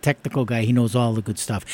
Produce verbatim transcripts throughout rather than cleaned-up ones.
technical guy. He knows all the good stuff.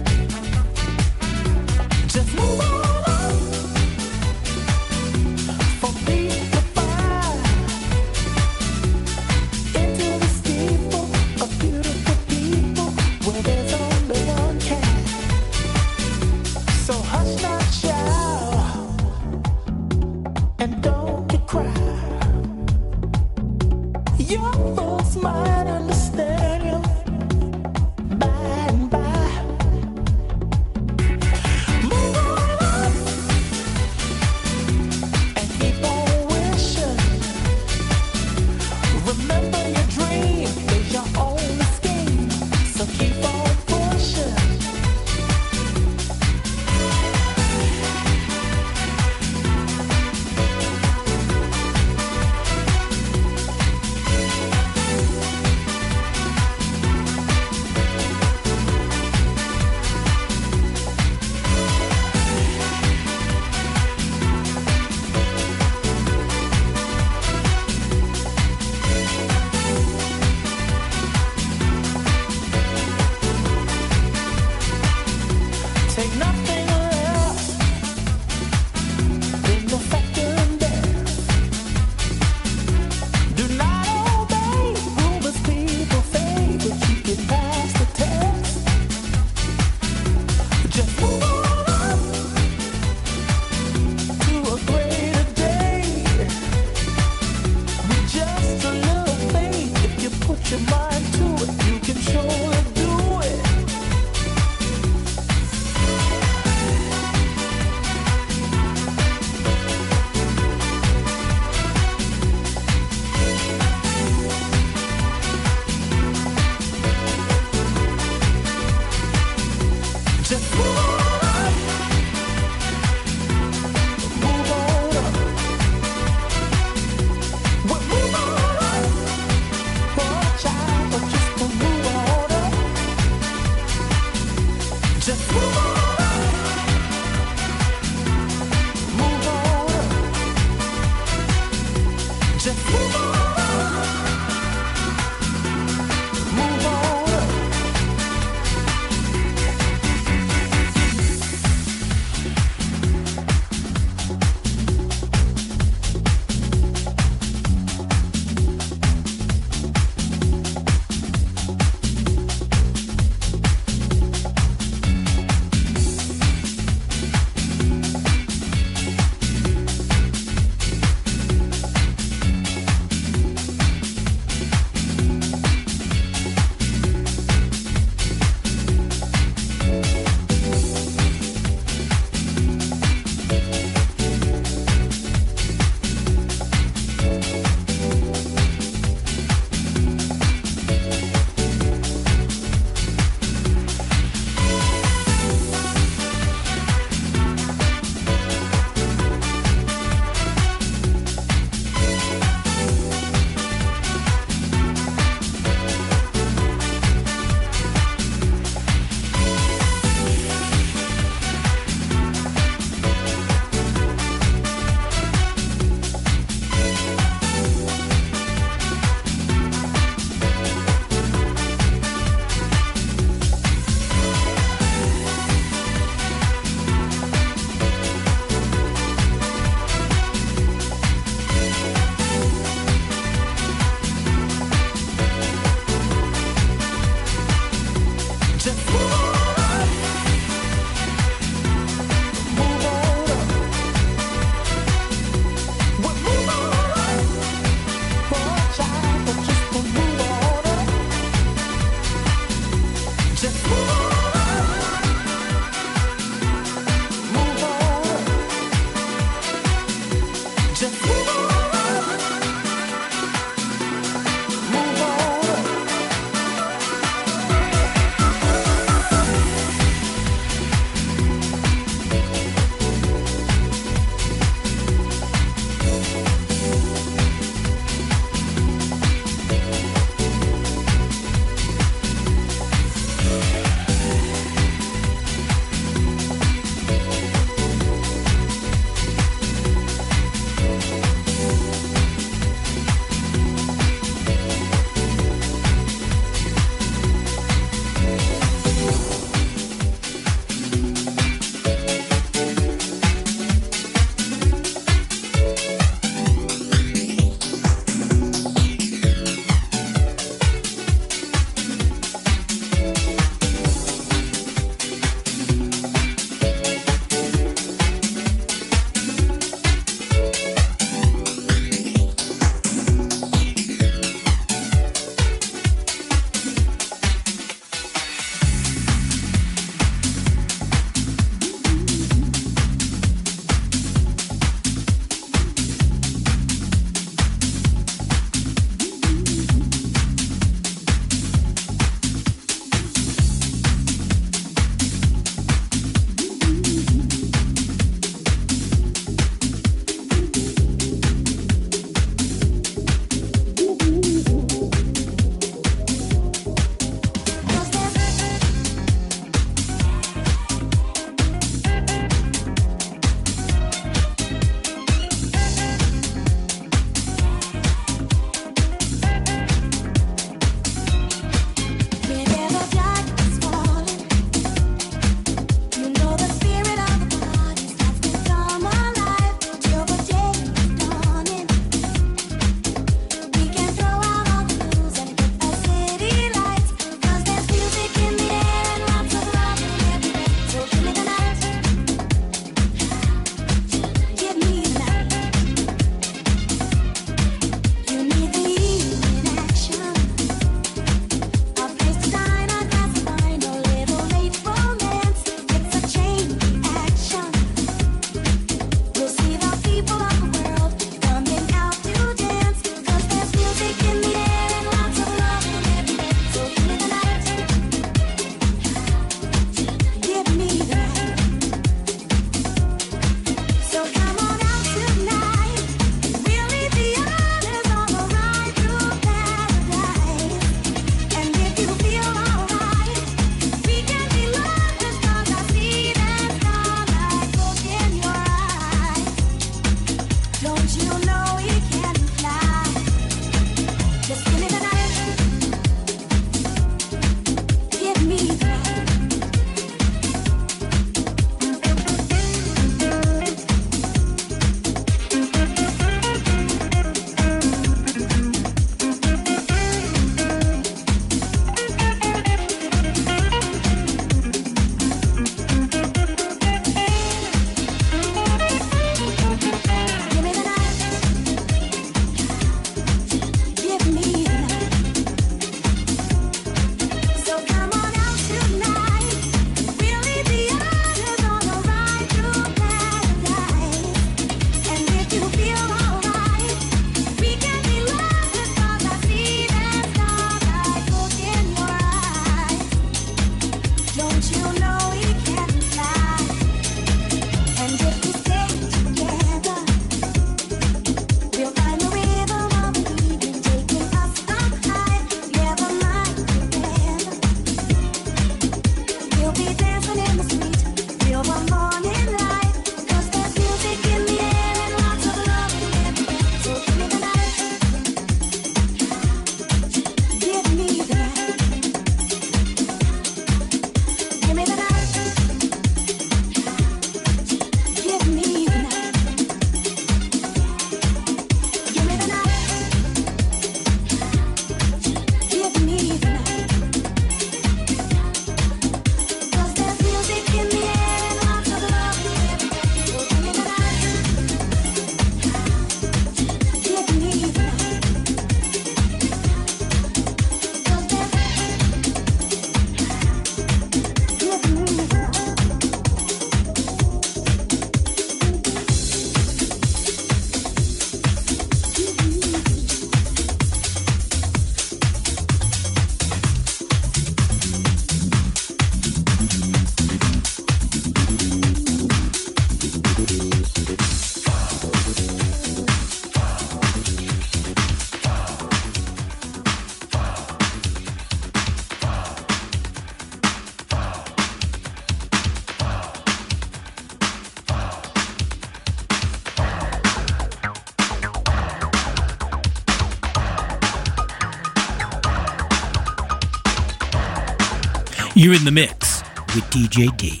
You're in the mix with D J D.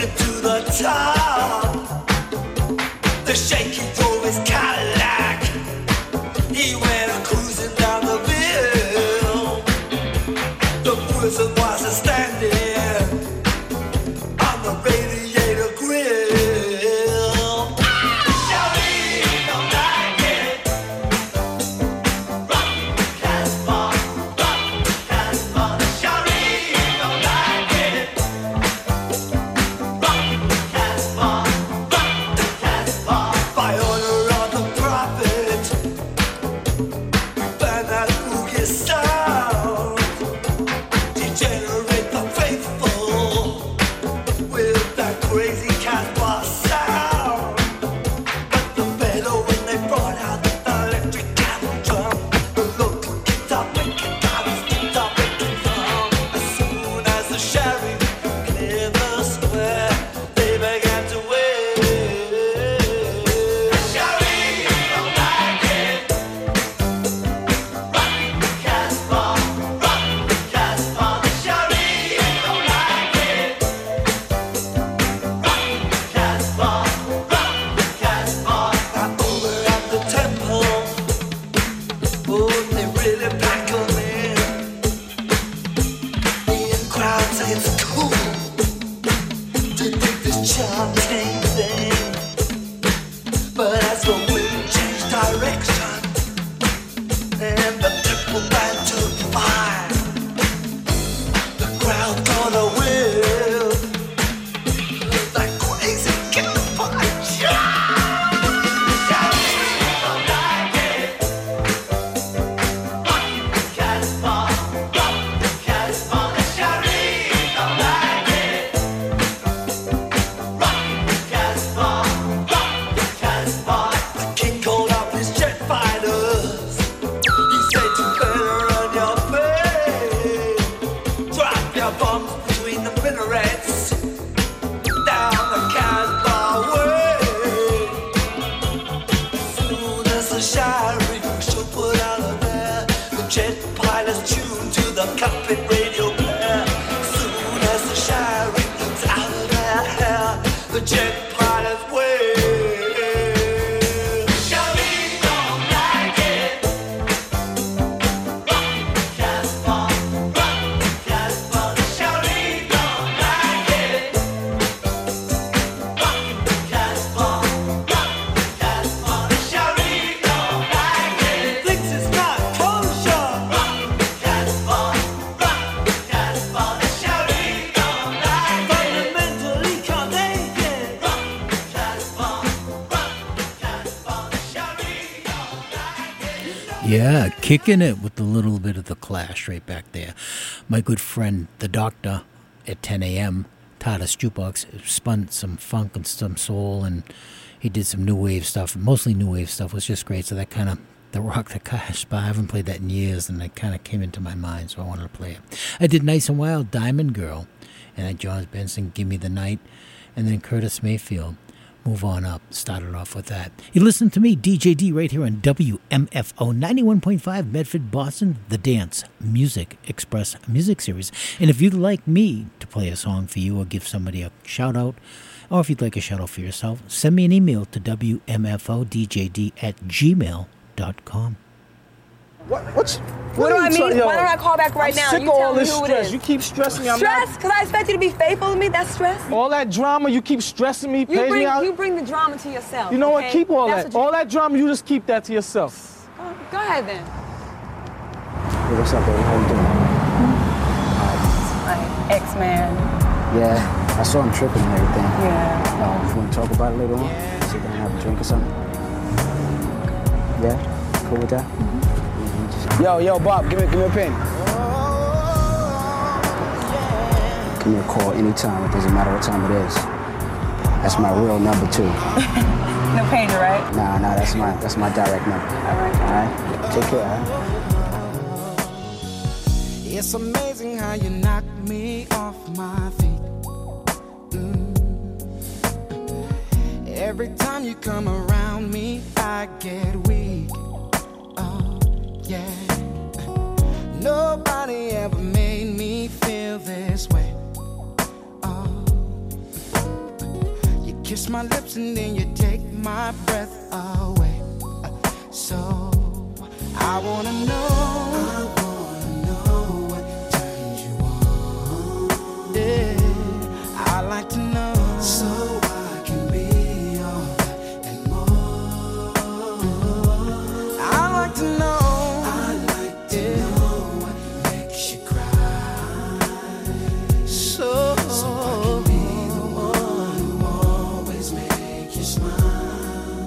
it to the top. The shaky drove his Cadillac. He went cruising down the hill. The person was standing on the radiator grill. Shawty don't like it. Rock the Casbah, rock the Casbah. Shawty don't like it. Rock the Casbah, rock the Casbah. By order of the prophet, we find that boogie sound. Degenerate the faithful with that crazy Casbah sound. But the better when they brought out the electric cattle drum, the local guitar making guys guitar making drum. As soon as the sheriff cleared the square, they began to wave. Sheriff don't like it. Rock the Casbah, rock the Casbah. The sheriff don't like it. Rock the Casbah, rock the Casbah. Now over at the temple, oh, they really pack 'em in. The in crowd say it's cool to dig this chanting thing. But as the wind changed direction and the triple band took fire, the crowd got a whiff that crazy campfire. Shawty don't like it. Rock the Casbah, rock the Casbah. The shawty don't like it. Rock the Casbah, rock the Casbah. The king called up his jet fighters. He said you better run your face. Drop your bombs between the minarets. Down the Casbah way. Soon as the sheriff should put out of there, the jet pilots tuned to the cockpit radio player. Soon as the sheriff gets out of their hair, the jet pilots wave. Shawty don't like it. Rock the Casbah, rock the Casbah. The shawty don't like it. Rock the Casbah, rock the Casbah. The shawty don't like it. Thinks it's not kosher. Rock the Casbah, rock the Casbah. The shawty don't like it. Fundamentally can't take it. Rock the Casbah, rock the Casbah. The shawty don't like it. Yeah, kicking it with a little bit of the Clash right back there. My good friend, the Doctor, at ten a.m., Titus Jukebox, spun some funk and some soul, and he did some new wave stuff. Mostly new wave stuff was just great. So that kind of, the rock, the Clash, but I haven't played that in years, and it kind of came into my mind, so I wanted to play it. I did Nice and Wild, Diamond Girl, and then John Benson, Give Me the Night, and then Curtis Mayfield, Move On Up. Started off with that. You listen to me, D J D, right here on W M F O ninety-one point five, Medford, Boston, the Dance Music Express Music Series. And if you'd like me to play a song for you or give somebody a shout out, or if you'd like a shout out for yourself, send me an email to W M F O D J D at gmail dot com. What? What's, What, what do are I you mean? trying- yo, Why don't I call back right I'm now? Sick You of tell all me this who it stress. is. You keep stressing me. I'm Stress? not. Because I expect you to be faithful to me? That's stress? All that drama, you keep stressing me, You paging bring, me out. you bring the drama to yourself. You know okay? what? Keep all That's that. what you- All that drama, you just keep that to yourself. Go, go ahead then. Hey, what's up, baby? How you doing? Like, X-Man. Yeah, I saw him tripping and everything. Yeah. Um, you want to talk about it later on? Sit down and have a drink or something? Yeah? Cool with that? Yo, yo, Bob, give me, give me a pen. Give me a call anytime. It doesn't matter what time it is. That's my real number, too. No pager, right? Nah, nah, that's my that's my direct number. All right. All right? Take care, all right? It's amazing how you knock me off my feet. Mm. Every time you come around me, I get weak. Oh, yeah. Nobody ever made me feel this way. Oh. kiss my lips and then you take my breath away. So I wanna know, I wanna know what turns you on. Yeah, I like to know, so I can be all that and more. I like to know, I like to yeah. know what makes you cry. So, so I can be the one who always makes you smile.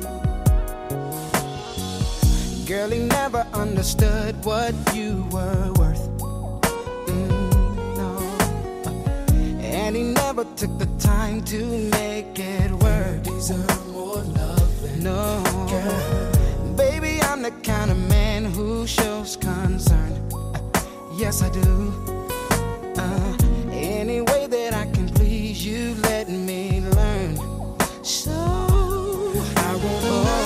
Girl, he never understood what you were worth. Mm, no. And he never took the time to make it work. Deserve more love than no. Girl. Baby, I'm the kind of man who shows concern. Yes, I do. Uh, any way that I can please you, let me learn. So I wanna know.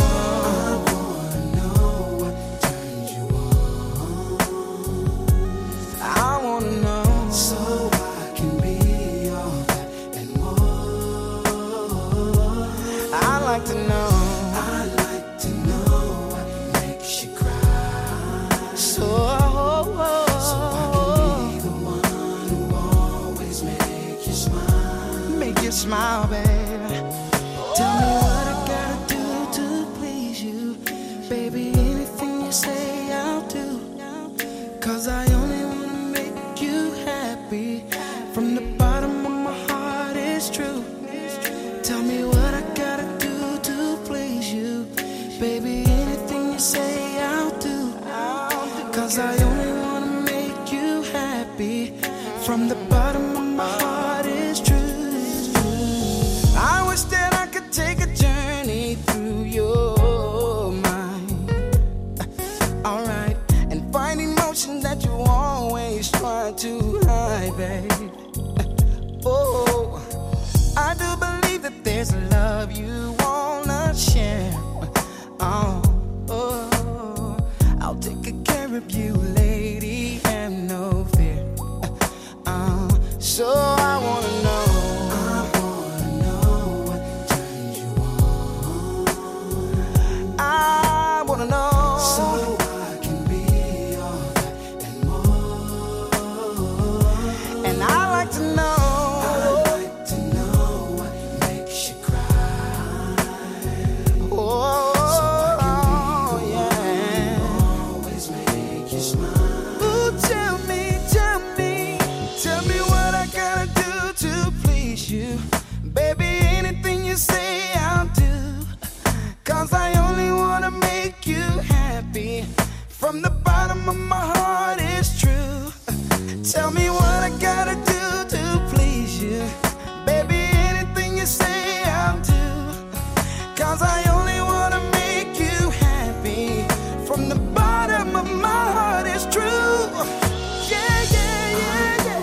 To know, I like to know what makes you cry. So, so I can be the one who always make you smile. Make you smile, baby. Tell me what I gotta do to please you, baby. Anything you say, I'll do. 'Cause I only wanna make you happy. From the bottom of my heart, it's true. Tell me what I gotta do, baby, anything you say, I'll do. 'Cause I only wanna make you happy. From the bottom of my heart, it's true. I wish that I could take a journey through your mind. Alright, and find emotion that you always try to hide, babe. Oh, I do believe that there's a love you wanna share. Oh, oh, I'll take good care of you, lady, have no fear. Uh, so I wanna know, I wanna know what turns you on. I wanna know, so I can be all that and more. And I like to know, I like to know what makes you cry. Oh. You, baby, anything you say, I'll do. 'Cause I only wanna make you happy. From the bottom of my heart, it's true. Tell me what I gotta do to please you, baby, anything you say, I'll do. 'Cause I only wanna make you happy. From the bottom of my heart, it's true. Yeah, yeah, yeah, yeah.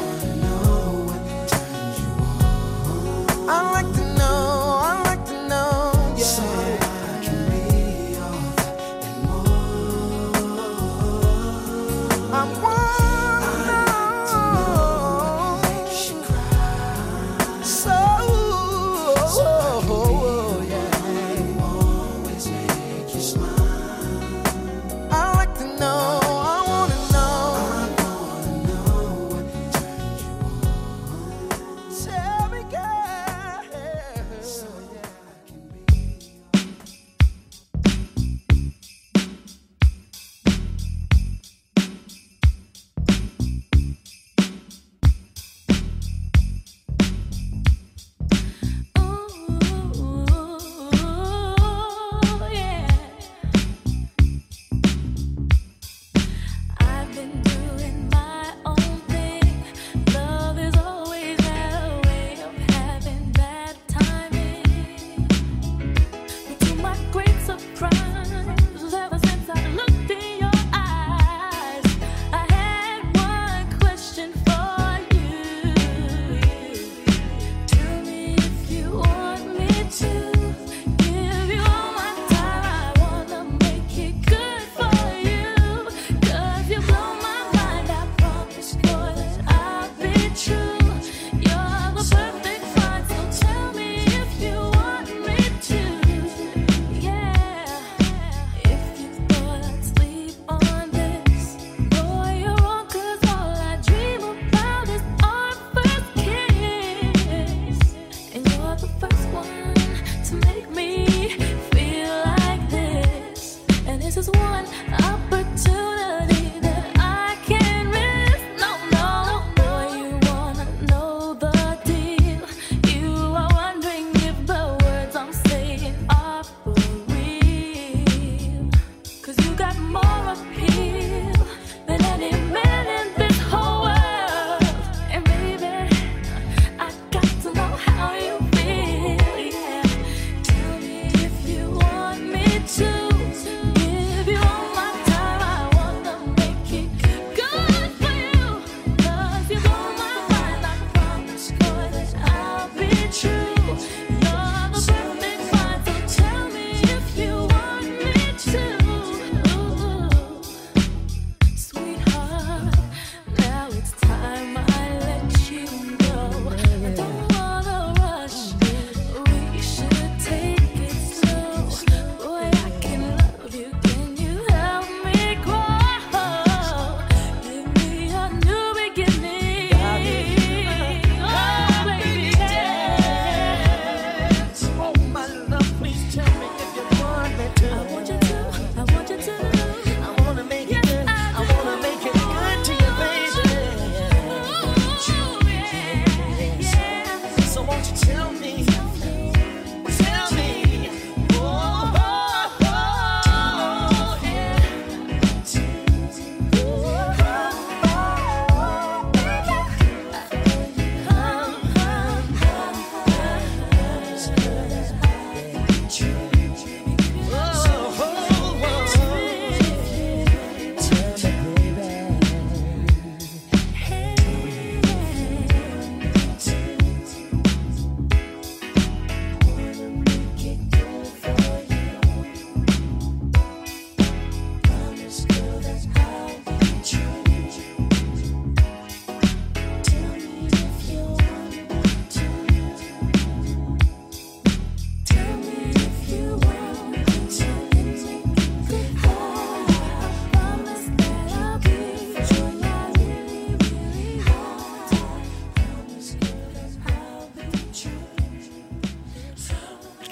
I like to know, I like to know, yeah. So I can be all that and more. I wanna know.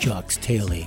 Jocks Taylor.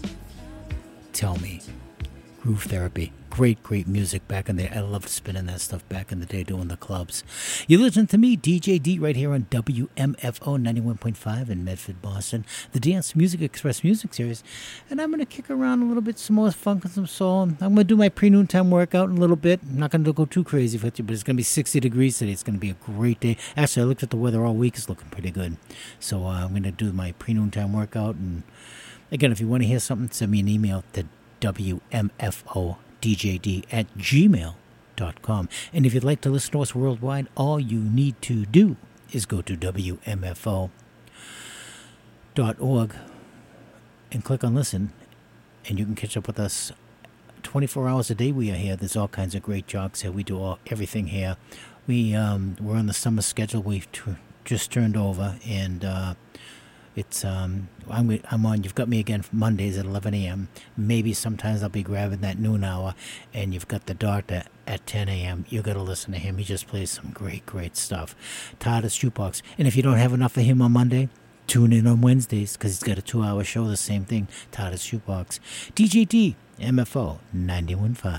Tell me. Groove Therapy. Great, great music back in the day. I loved spinning that stuff back in the day doing the clubs. You listen to me, D J D, right here on W M F O ninety-one point five in Medford, Boston. The Dance Music Express Music Series. And I'm going to kick around a little bit, some more funk and some soul. I'm going to do my pre-noontime workout in a little bit. I'm not going to go too crazy with you, but it's going to be sixty degrees today. It's going to be a great day. Actually, I looked at the weather all week. It's looking pretty good. So uh, I'm going to do my pre-noontime workout. And again, if you want to hear something, send me an email to W M F O D J D at gmail dot com. And if you'd like to listen to us worldwide, all you need to do is go to W M F O dot org and click on listen, and you can catch up with us twenty-four hours a day. We are here. There's all kinds of great jobs here. We do all everything here. We, um, we're on the summer schedule. We've t- just turned over, and uh, It's um I'm I'm on. You've got me again Mondays at eleven a.m. Maybe sometimes I'll be grabbing that noon hour, and you've got the doctor at ten a.m. You got to listen to him. He just plays some great, great stuff. Titus Jukebox. And if you don't have enough of him on Monday, tune in on Wednesdays because he's got a two-hour show. The same thing. Titus Jukebox. D J D M F O ninety-one point five.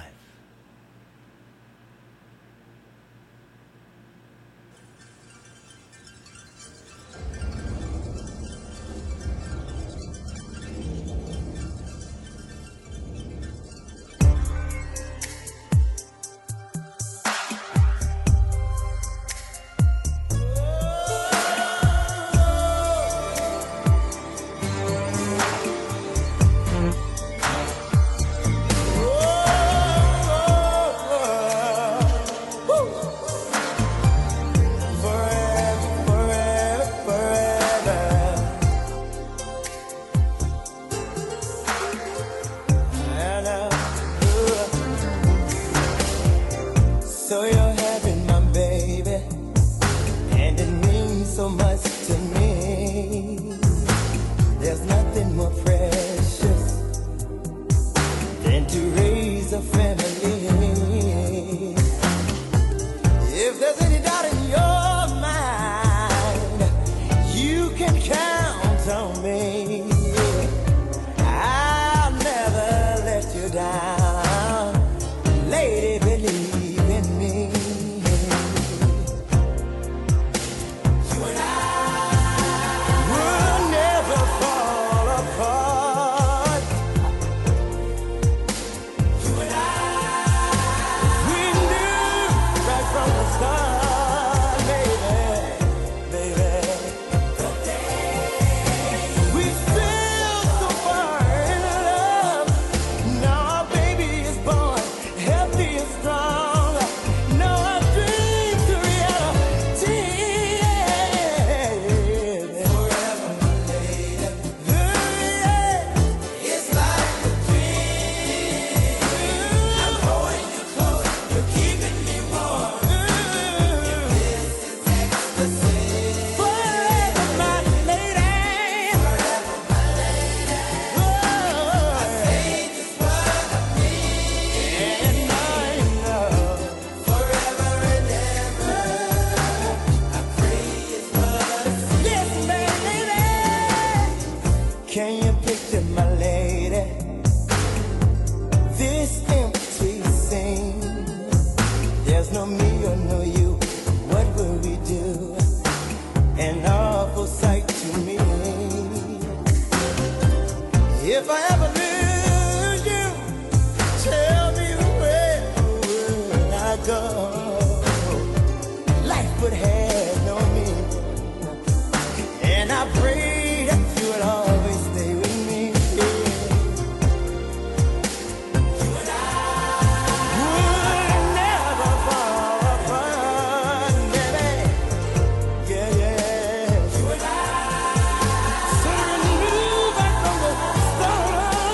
Stone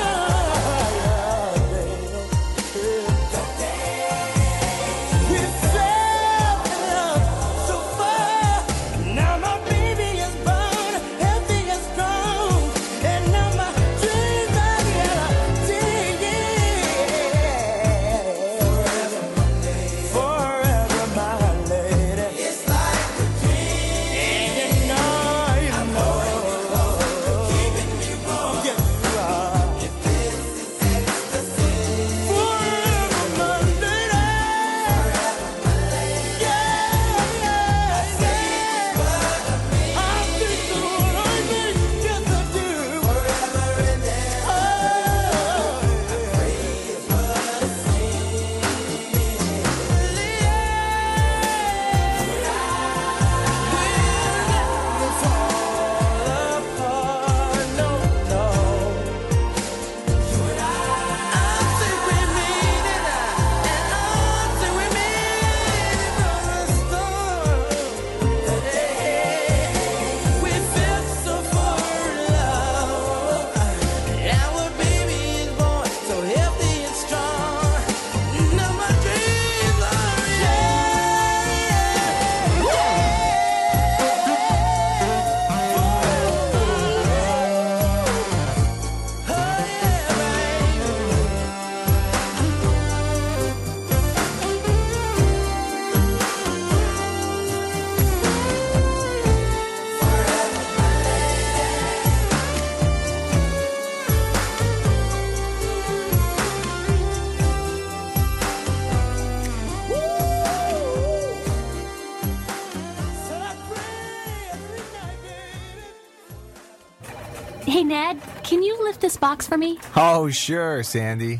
Hey, Ned, can you lift this box for me? Oh, sure, Sandy.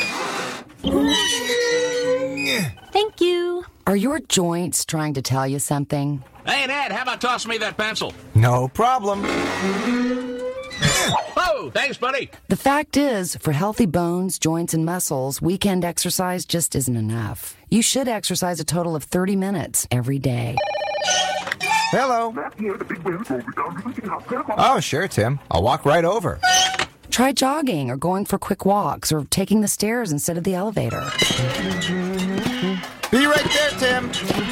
Thank you. Are your joints trying to tell you something? Hey, Ned, how about tossing me that pencil? No problem. Oh, thanks, buddy. The fact is, for healthy bones, joints, and muscles, weekend exercise just isn't enough. You should exercise a total of thirty minutes every day. Hello. Oh, sure, Tim. I'll walk right over. Try jogging or going for quick walks or taking the stairs instead of the elevator. Be right there, Tim.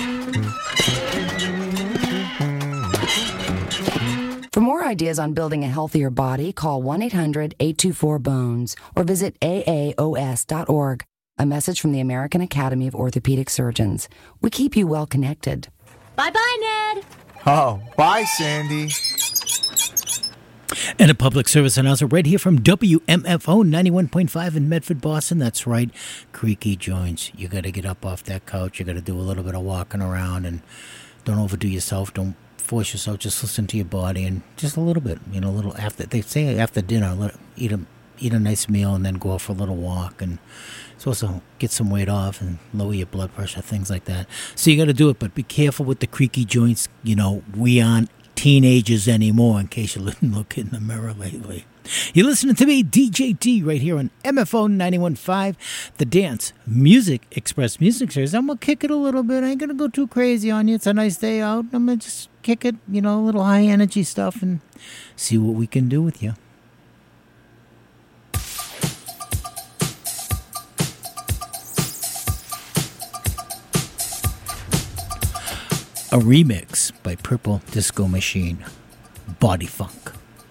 For more ideas on building a healthier body, call one eight hundred eight two four bones or visit A A O S dot org. A message from the American Academy of Orthopedic Surgeons. We keep you well connected. Bye-bye, Ned. Oh, bye, Sandy. And a public service announcer right here from W M F O ninety-one point five in Medford, Boston. That's right, creaky joints. You got to get up off that couch. You got to do a little bit of walking around, and don't overdo yourself. Don't force yourself. Just listen to your body, and just a little bit. You know, a little after they say after dinner, let, eat a eat a nice meal, and then go out for a little walk, and supposed to get some weight off and lower your blood pressure, things like that. So you got to do it, but be careful with the creaky joints. You know, we aren't teenagers anymore, in case you didn't look in the mirror lately. You're listening to me, D J D, right here on M F O ninety-one point five, the Dance Music Express Music Series. I'm going to kick it a little bit. I ain't going to go too crazy on you. It's a nice day out. I'm going to just kick it, you know, a little high energy stuff and see what we can do with you. A remix by Purple Disco Machine, Body Funk.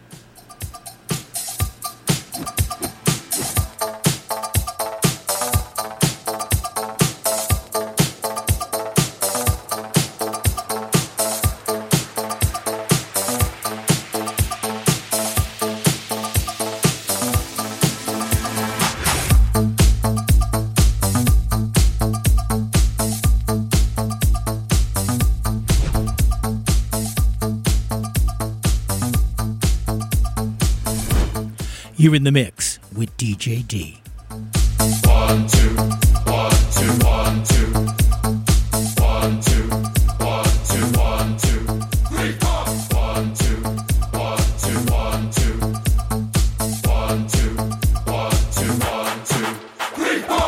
You're in the mix with D J D. One, two, one, two, one, two. One, two, one, two, one, two. Three, four. One, two, one, two, one, two. One, two, one, two, one, two. Three, four.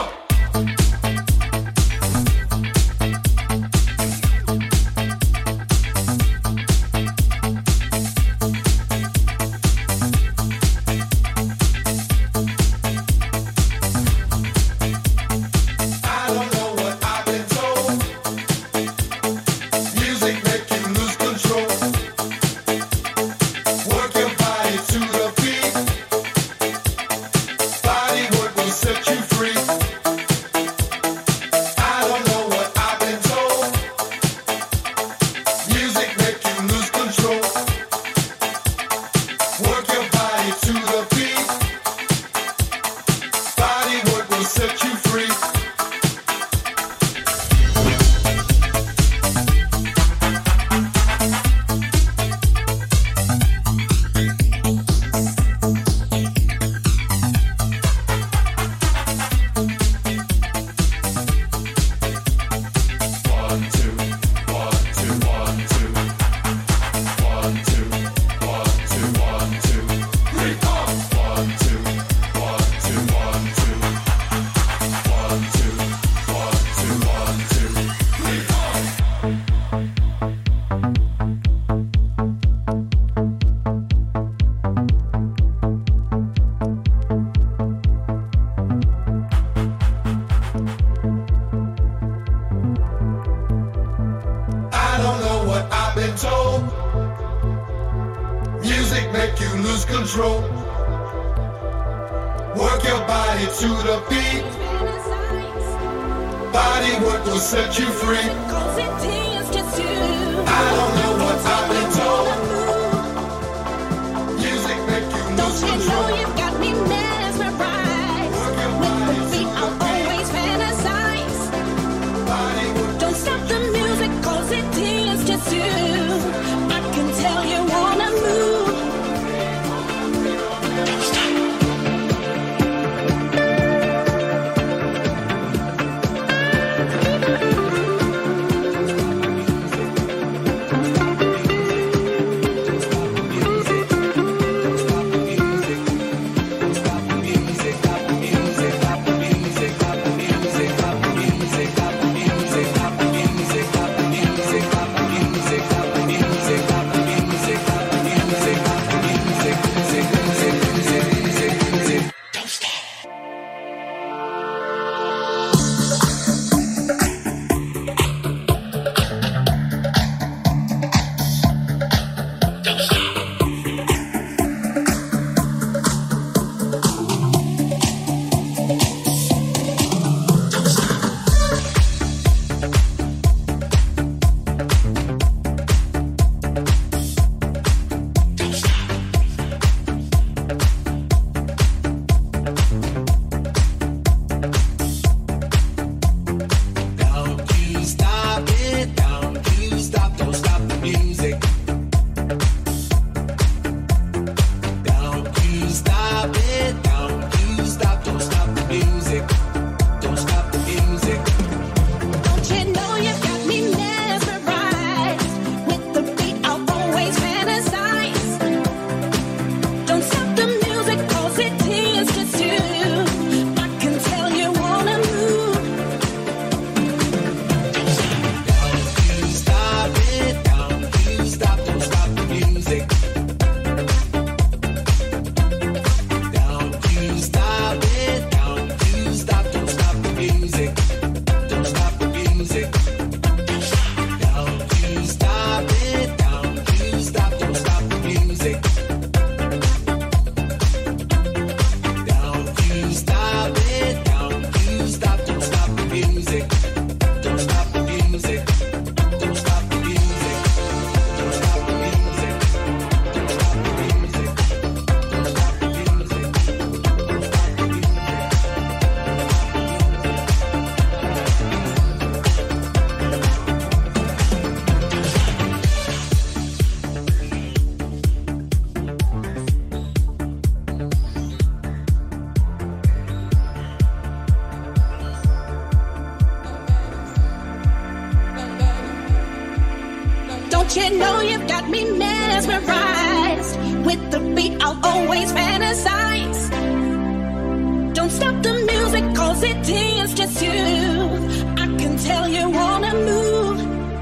you know you've got me mesmerized? With the beat, I'll always fantasize. Don't stop the music, cause it is just you. I can tell you wanna move.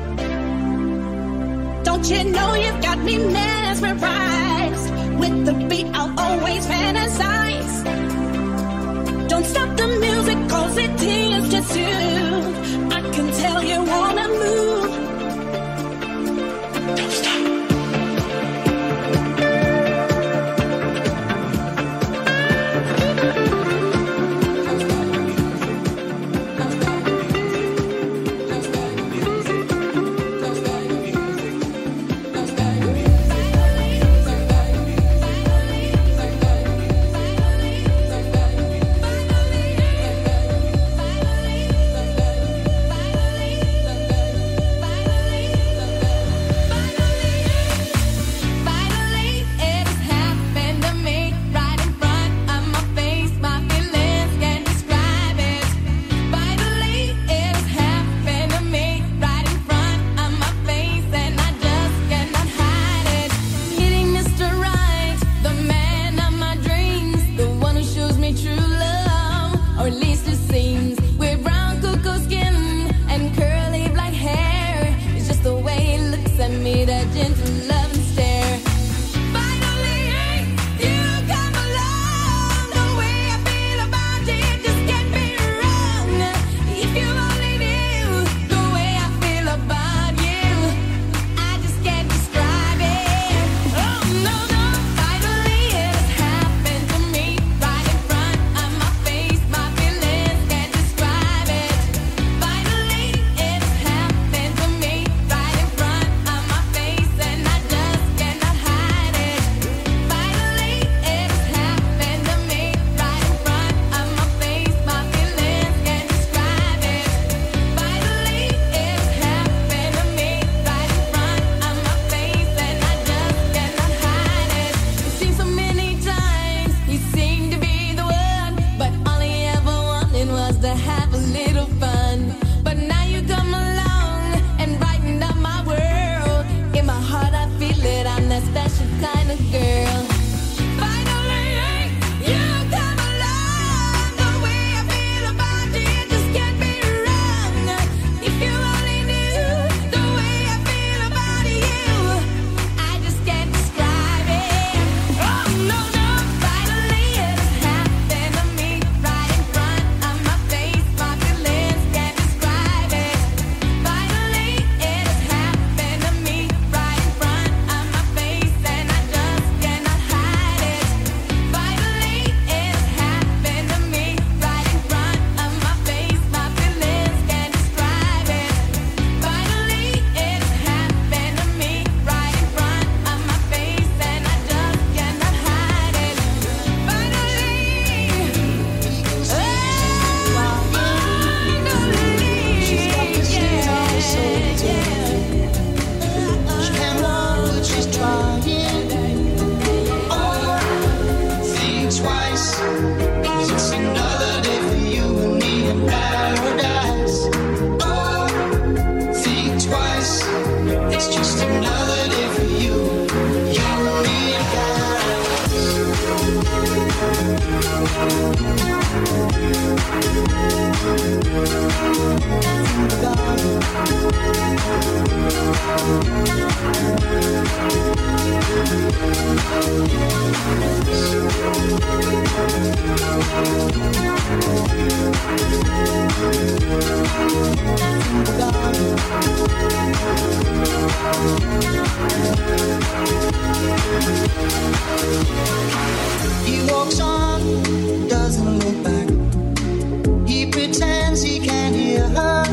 Don't you know you've got me mesmerized? With the beat, I'll always fantasize. Don't stop the music, cause it is just you. I can tell you wanna move. Don't stop. He walks on, doesn't look back. He pretends he can't hear her.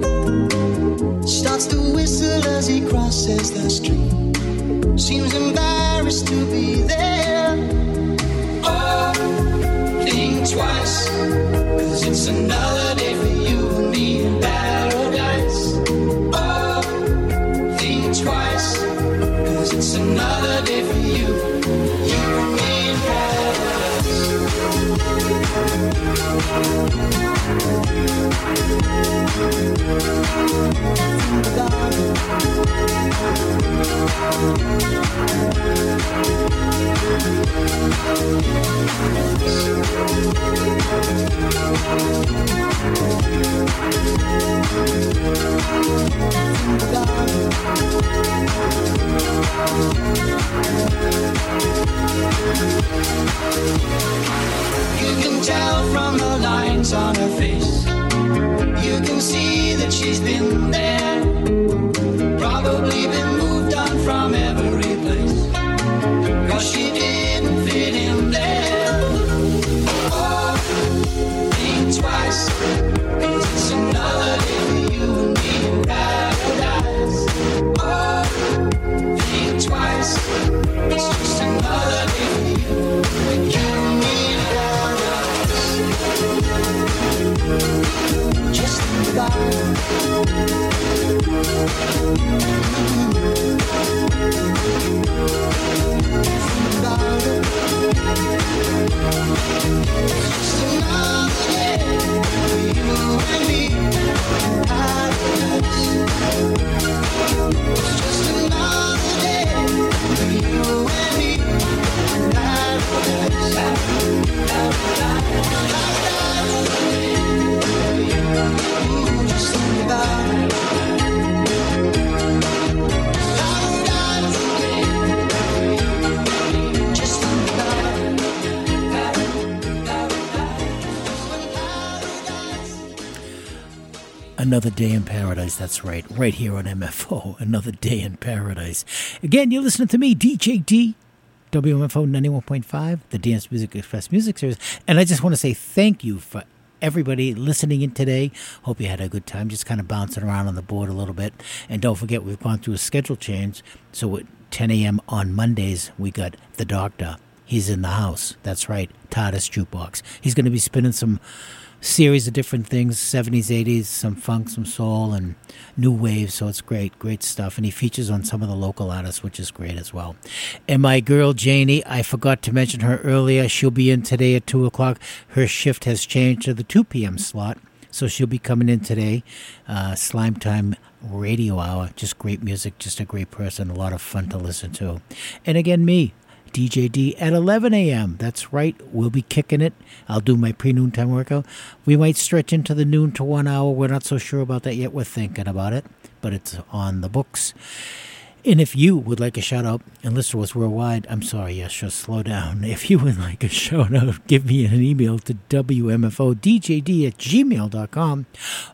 Starts to whistle as he crosses the street. Seems embarrassed to be there. Oh, think twice, 'cause it's another day for you and me in paradise. Oh, think twice, 'cause it's another day for you, you and me in paradise. Darling, You can tell from the lines on her face. You can see that she's been there. Probably been moved on from every place. Cause she didn't fit in there. Oh, think twice. Cause it's another day for you and me in paradise. Oh, think twice. It's just another day for you and you and me in paradise. Just think about it. Another Day in Paradise, that's right, right here on M F O, Another Day in Paradise. Again, you're listening to me, D J D, W M F O ninety-one point five, the Dance Music Express Music Series, and I just want to say thank you for everybody listening in today. Hope you had a good time, just kind of bouncing around on the board a little bit. And don't forget, we've gone through a schedule change, so at ten a.m. on Mondays, we got The Doctor. He's in the house, that's right, Titus Jukebox. He's going to be spinning some series of different things, seventies, eighties, some funk, some soul, and new wave, so it's great, great stuff. And he features on some of the local artists, which is great as well. And my girl, Janie, I forgot to mention her earlier. She'll be in today at two o'clock. Her shift has changed to the two p.m. slot, so she'll be coming in today. Uh, Slime Time Radio Hour, just great music, just a great person, a lot of fun to listen to. And again, me, D J D at eleven a.m. That's right. We'll be kicking it. I'll do my pre-noontime workout. We might stretch into the noon to one hour. We're not so sure about that yet. We're thinking about it, but it's on the books. And if you would like a shout out and listen to us worldwide, I'm sorry, yes, just slow down. If you would like a shout out, give me an email to W M F O D J D at gmail dot com.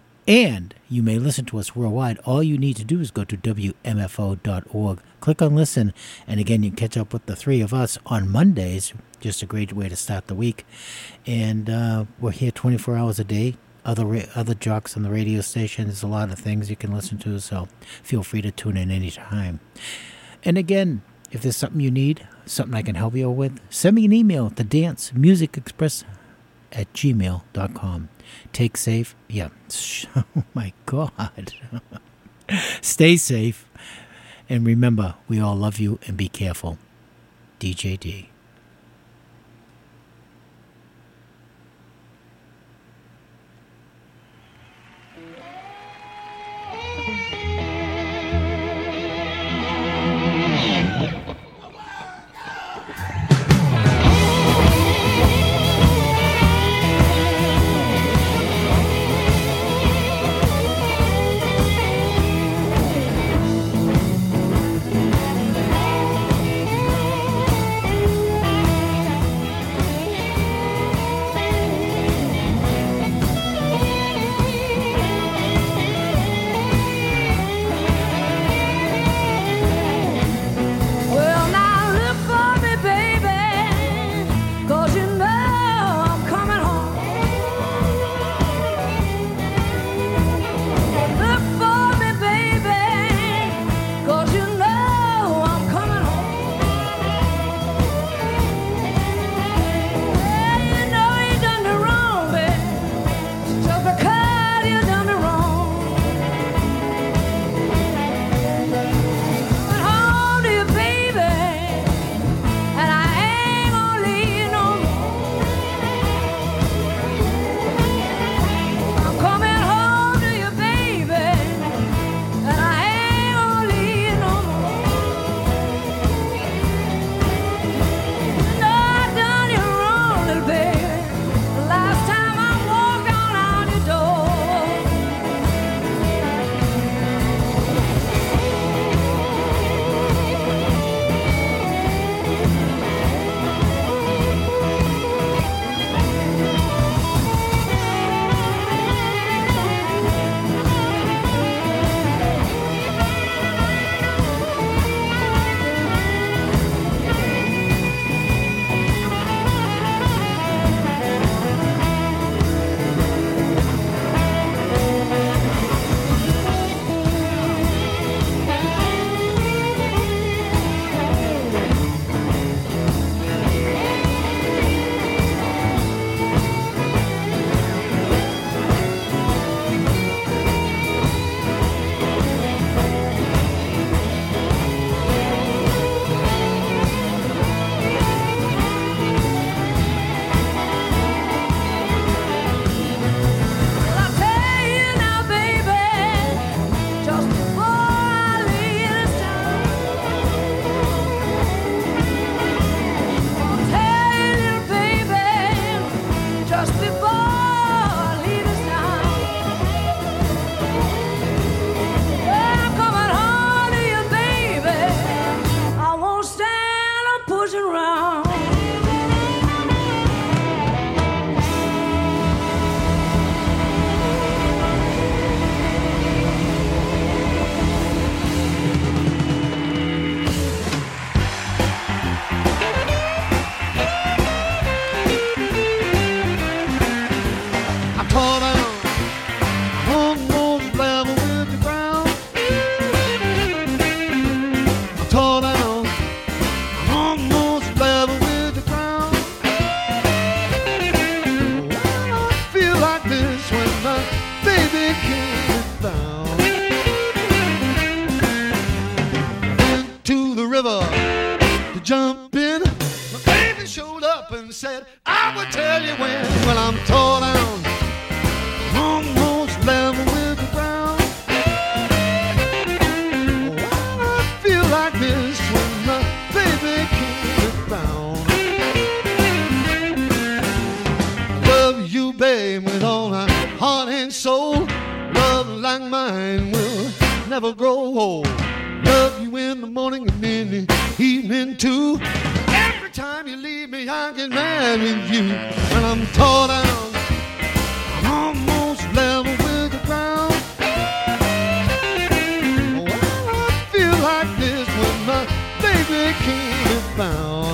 And you may listen to us worldwide. All you need to do is go to W M F O dot org. Click on listen. And again, you can catch up with the three of us on Mondays. Just a great way to start the week. And uh, we're here twenty-four hours a day. Other ra- other jocks on the radio station. There's a lot of things you can listen to. So feel free to tune in anytime. And again, if there's something you need, something I can help you with, send me an email to dance music express at gmail dot com. Take safe. Yeah. Oh, my God. Stay safe. And remember, we all love you and be careful. D J D. baby showed up and said, I would tell you when. Well, I'm tore down, almost level with the ground. Oh, I feel like this when my baby can't be found. Love you, babe, with all my heart and soul. Love like mine will never grow old. Love you in the morning and in the evening too. Every time you leave me, I get mad with you. When I'm tore down, I'm almost level with the ground. Oh, I feel like this when my baby can't be found.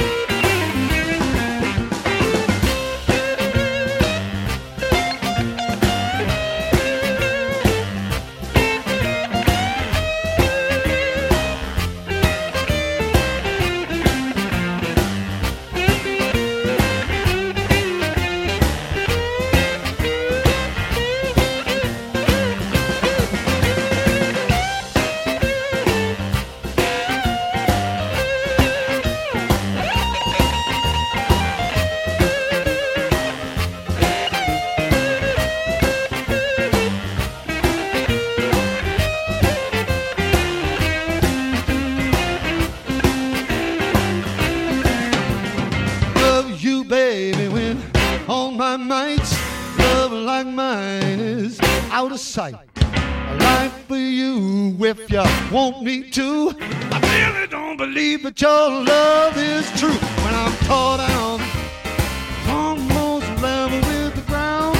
Sight. I like for you if you want me to. I really don't believe that your love is true. When I'm tore down, almost level with the ground.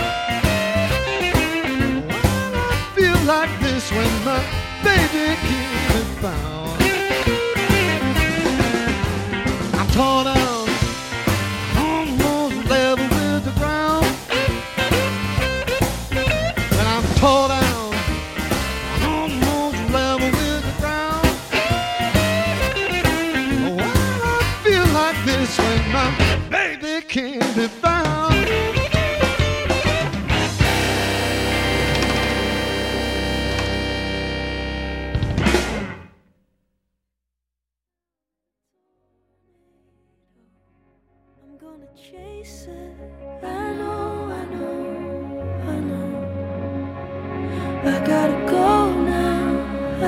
Well, I feel like this when my baby can't be found. I'm tore down, almost level with the ground. Tore down, almost level with the ground. Oh, I feel like this when my baby can't be found. I'm gonna chase it. I know, I know, I know. I gotta go.